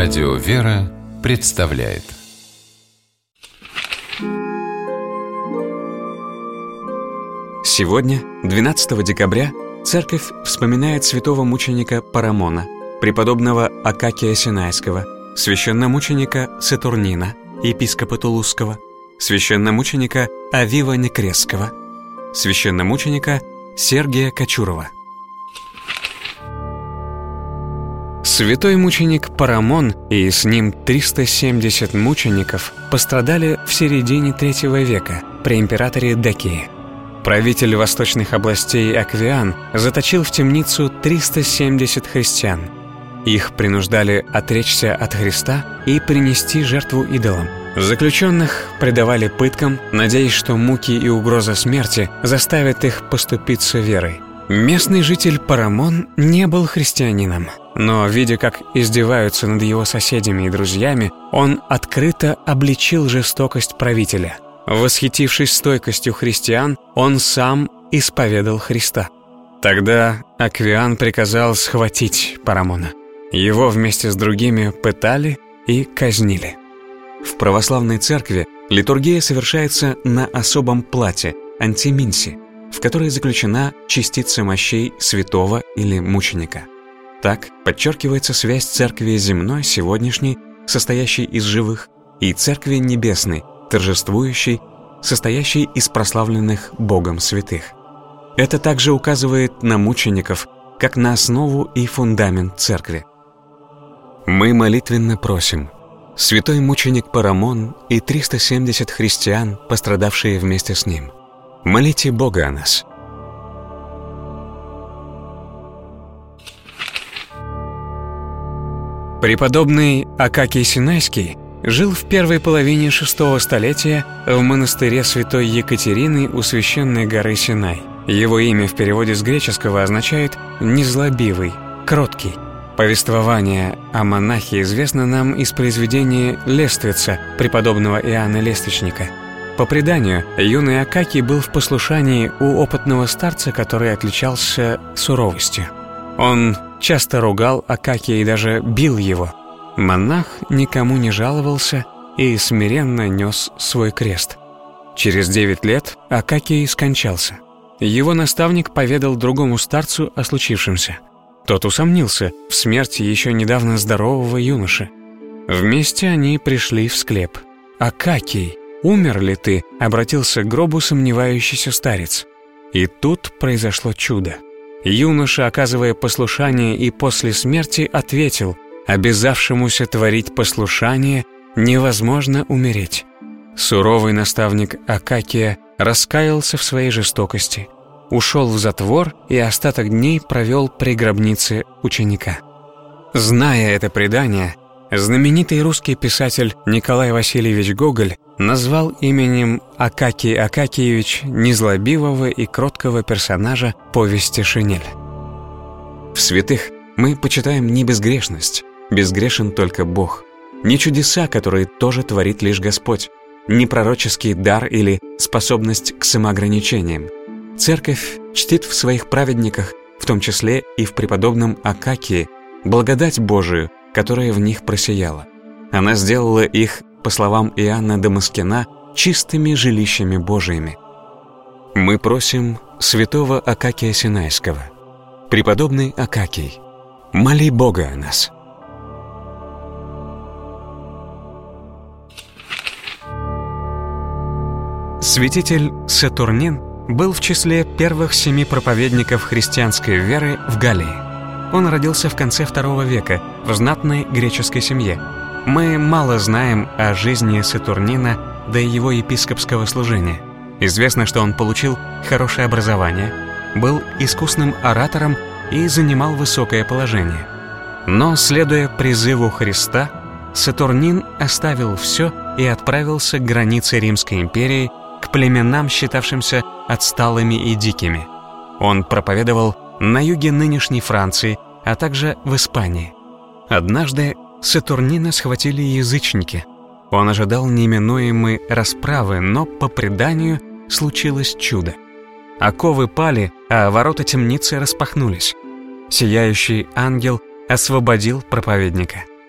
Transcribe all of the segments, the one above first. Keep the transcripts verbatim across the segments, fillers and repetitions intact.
Радио «Вера» представляет. Сегодня, двенадцатого декабря, Церковь вспоминает святого мученика Парамона, преподобного Акакия Синайского, священномученика Сатурнина, епископа Тулузского, священномученика Авива Некресского, священномученика Сергия Кочурова. Святой мученик Парамон и с ним триста семьдесят мучеников пострадали в середине третьего века при императоре Декии. Правитель восточных областей Аквиан заточил в темницу триста семьдесят христиан. Их принуждали отречься от Христа и принести жертву идолам. Заключенных предавали пыткам, надеясь, что муки и угроза смерти заставят их поступиться верой. Местный житель Парамон не был христианином, но, видя, как издеваются над его соседями и друзьями, он открыто обличил жестокость правителя. Восхитившись стойкостью христиан, он сам исповедал Христа. Тогда Аквиан приказал схватить Парамона. Его вместе с другими пытали и казнили. В православной церкви литургия совершается на особом плате – антиминси, в которой заключена частица мощей святого или мученика. Так подчеркивается связь церкви земной, сегодняшней, состоящей из живых, и церкви небесной, торжествующей, состоящей из прославленных Богом святых. Это также указывает на мучеников, как на основу и фундамент церкви. Мы молитвенно просим: святой мученик Парамон и триста семьдесят христиан, пострадавшие вместе с ним, молите Бога о нас. Преподобный Акакий Синайский жил в первой половине шестого столетия в монастыре святой Екатерины у священной горы Синай. Его имя в переводе с греческого означает «незлобивый», «кроткий». Повествование о монахе известно нам из произведения «Лествица» преподобного Иоанна Лествичника. По преданию, юный Акакий был в послушании у опытного старца, который отличался суровостью. Он часто ругал Акакия и даже бил его. Монах никому не жаловался и смиренно нес свой крест. Через девять лет Акакий скончался. Его наставник поведал другому старцу о случившемся. Тот усомнился в смерти еще недавно здорового юноши. Вместе они пришли в склеп. «Акакий, умер ли ты?» — обратился к гробу сомневающийся старец. И тут произошло чудо. Юноша, оказывая послушание и после смерти, ответил: «Обязавшемуся творить послушание невозможно умереть». Суровый наставник Акакия раскаялся в своей жестокости, ушел в затвор и остаток дней провел при гробнице ученика. Зная это предание, знаменитый русский писатель Николай Васильевич Гоголь назвал именем Акакий Акакиевич незлобивого и кроткого персонажа повести «Шинель». В святых мы почитаем не безгрешность, безгрешен только Бог, не чудеса, которые тоже творит лишь Господь, не пророческий дар или способность к самоограничениям. Церковь чтит в своих праведниках, в том числе и в преподобном Акакии, благодать Божию, которая в них просияла. Она сделала их, по словам Иоанна Дамаскина, чистыми жилищами Божиими. Мы просим святого Акакия Синайского: преподобный Акакий, моли Бога о нас. Святитель Сатурнин был в числе первых семи проповедников христианской веры в Галлии. Он родился в конце второго века в знатной греческой семье. Мы мало знаем о жизни Сатурнина до его епископского служения. Известно, что он получил хорошее образование, был искусным оратором и занимал высокое положение. Но, следуя призыву Христа, Сатурнин оставил все и отправился к границе Римской империи, к племенам, считавшимся отсталыми и дикими. Он проповедовал на юге нынешней Франции, а также в Испании. Однажды Сатурнина схватили язычники. Он ожидал неминуемой расправы, но, по преданию, случилось чудо. Оковы пали, а ворота темницы распахнулись. Сияющий ангел освободил проповедника.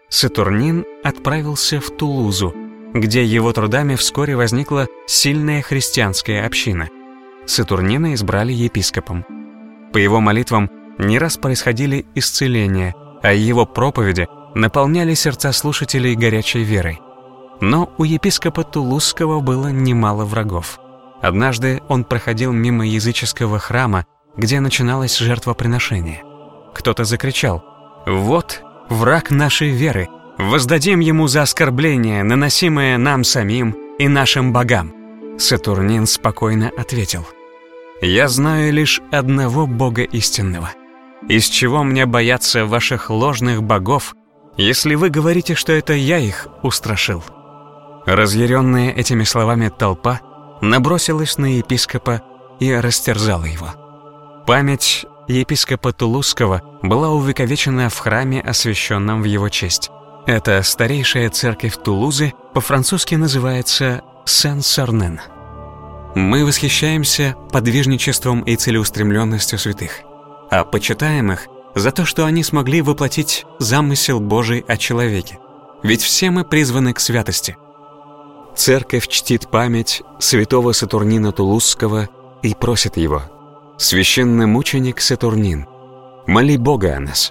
Сатурнин отправился в Тулузу, где его трудами вскоре возникла сильная христианская община. Сатурнина избрали епископом. По его молитвам не раз происходили исцеления, а его проповеди наполняли сердца слушателей горячей верой. Но у епископа Тулузского было немало врагов. Однажды он проходил мимо языческого храма, где начиналось жертвоприношение. Кто-то закричал: «Вот враг нашей веры! Воздадим ему за оскорбление, наносимое нам самим и нашим богам!» Сатурнин спокойно ответил: «Я знаю лишь одного Бога истинного. Из чего мне бояться ваших ложных богов, если вы говорите, что это я их устрашил?» Разъяренная этими словами толпа набросилась на епископа и растерзала его. Память епископа Тулузского была увековечена в храме, освященном в его честь. Эта старейшая церковь Тулузы по-французски называется Сен-Сорнен. Мы восхищаемся подвижничеством и целеустремленностью святых, а почитаем их за то, что они смогли воплотить замысел Божий о человеке. Ведь все мы призваны к святости. Церковь чтит память святого Сатурнина Тулузского и просит его: «Священномученик Сатурнин, моли Бога о нас».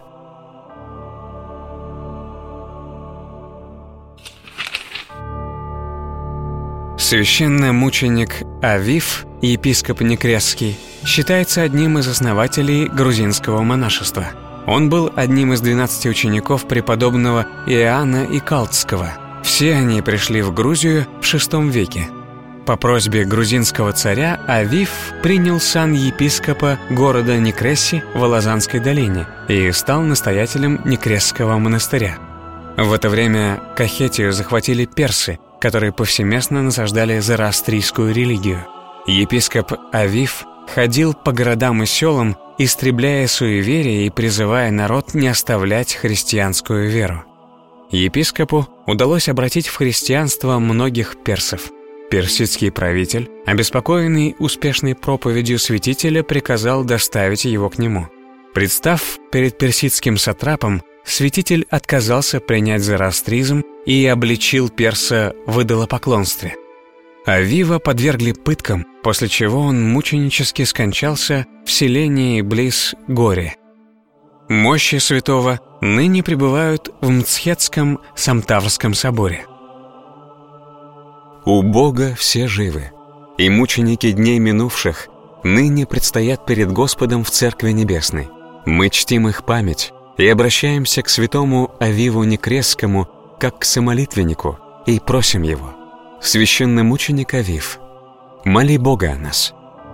Священномученик Авив, епископ Некресский, считается одним из основателей грузинского монашества. Он был одним из двенадцати учеников преподобного Иоанна Икалтского. Все они пришли в Грузию в шестом веке. По просьбе грузинского царя Авив принял сан епископа города Некресси в Алазанской долине и стал настоятелем Некресского монастыря. В это время Кахетию захватили персы, которые повсеместно насаждали зороастрийскую религию. Епископ Авив ходил по городам и селам, истребляя суеверие и призывая народ не оставлять христианскую веру. Епископу удалось обратить в христианство многих персов. Персидский правитель, обеспокоенный успешной проповедью святителя, приказал доставить его к нему. Представ перед персидским сатрапом, святитель отказался принять зороастризм и обличил перса в идолопоклонстве. Авива подвергли пыткам, после чего он мученически скончался в селении близ Гори. Мощи святого ныне пребывают в Мцхетском Самтаврском соборе. У Бога все живы, и мученики дней минувших ныне предстоят перед Господом в Церкви Небесной. Мы чтим их память и обращаемся к святому Авиву Некресскому как к самолитвеннику и просим его: «Священномученик Авив, моли Бога о нас».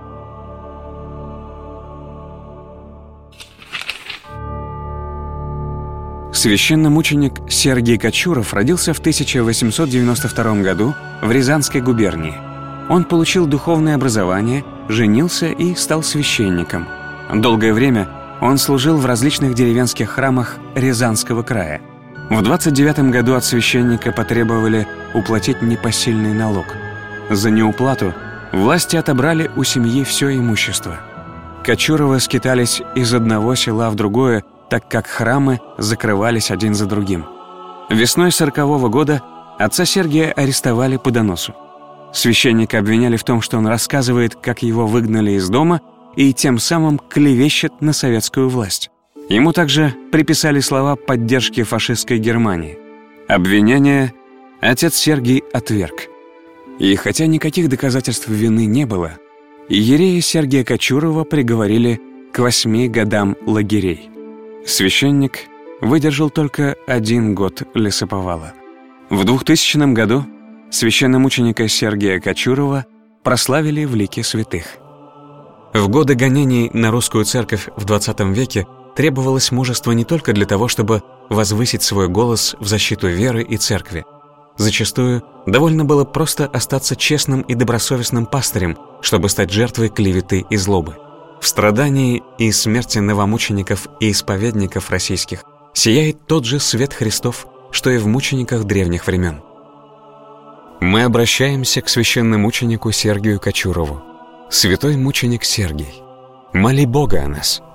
Священномученик Сергий Кочуров родился в тысяча восемьсот девяносто втором году в Рязанской губернии. Он получил духовное образование, женился и стал священником. Долгое время он служил в различных деревенских храмах Рязанского края. В двадцать девятом году от священника потребовали уплатить непосильный налог. За неуплату власти отобрали у семьи все имущество. Кочуровы скитались из одного села в другое, так как храмы закрывались один за другим. Весной сорокового года отца Сергия арестовали по доносу. Священника обвиняли в том, что он рассказывает, как его выгнали из дома, и тем самым клевещет на советскую власть. Ему также приписали слова поддержки фашистской Германии. Обвинение отец Сергий отверг. И хотя никаких доказательств вины не было, иерея Сергия Кочурова приговорили к восьми годам лагерей. Священник выдержал только один год лесоповала. В двухтысячном году священномученика Сергия Кочурова прославили в лике святых. В годы гонений на русскую церковь в двадцатом веке требовалось мужество не только для того, чтобы возвысить свой голос в защиту веры и церкви. Зачастую довольно было просто остаться честным и добросовестным пастырем, чтобы стать жертвой клеветы и злобы. В страдании и смерти новомучеников и исповедников российских сияет тот же свет Христов, что и в мучениках древних времен. Мы обращаемся к священномученику Сергию Кочурову. Святой мученик Сергий, моли Бога о нас.